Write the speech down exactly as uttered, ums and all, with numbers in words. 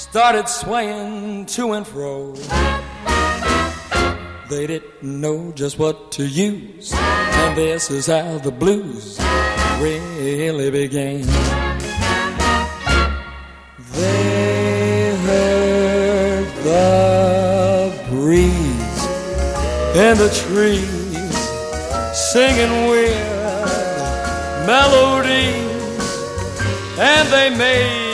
started swaying to and fro. They didn't know just what to use, and this is how the blues really began. They heard the breeze in the trees singing weird melodies, and they made